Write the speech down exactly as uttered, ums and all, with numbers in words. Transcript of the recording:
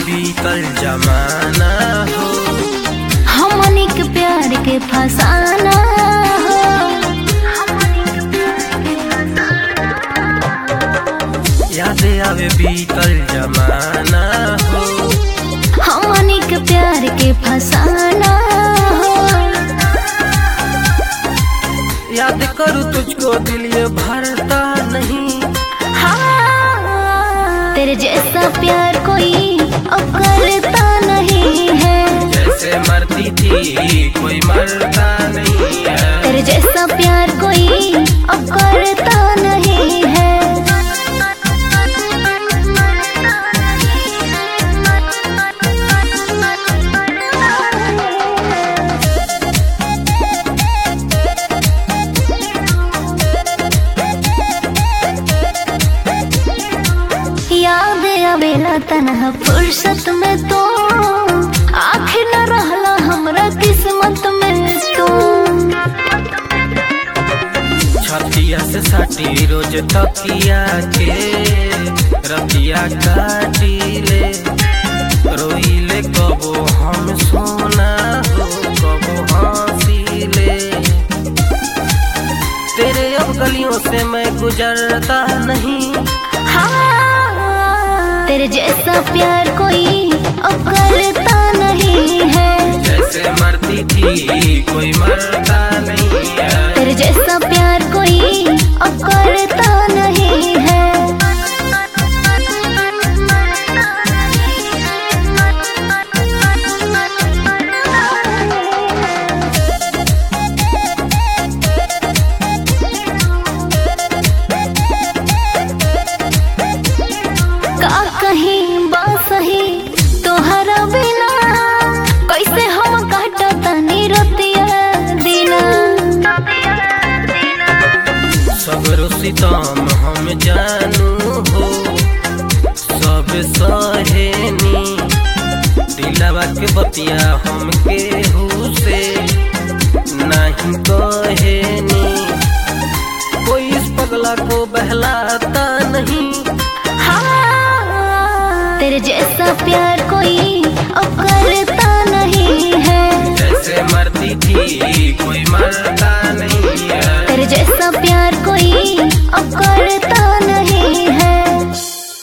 बीतल जमाना हो, हमनी के प्यार के फसाना हो। याद आवे बीतल जमाना हो, हमनी के प्यार के फसाना हो। याद करूं तुझको दिल ये भरता नहीं। हाँ, तेरे जैसा प्यार कोई अब करता नहीं है। जैसे मरती थी कोई मरता नहीं है। तेरे जैसा प्यार कोई अब करता नहीं है। याद आवेला तन्हा फुर्सत में तो, आखिर न रहला हमरा किस्मत में तो। छतिया से सटी रोज तकिया के, रतिया काटी ले रोई ले। कबो हम सोना हो कबो हंसी ले। तेरे अब गलियों से मैं गुजरता नहीं। हाँ, तेरे जैसा प्यार कोई अब करता नहीं है। जैसे मरती थी कोई मरता नहीं है। तेरे जैसा प्यार कोई अब करता नहीं है। का कहीं बासही तोहरा बिना, कैसे हम काटता निरतिया दिना। सगरो सितम हम जानू हो, सब सहेनी। दिलवा के बतिया हम केहू से नहीं कहेनी। कोई इस पगला को बहलाता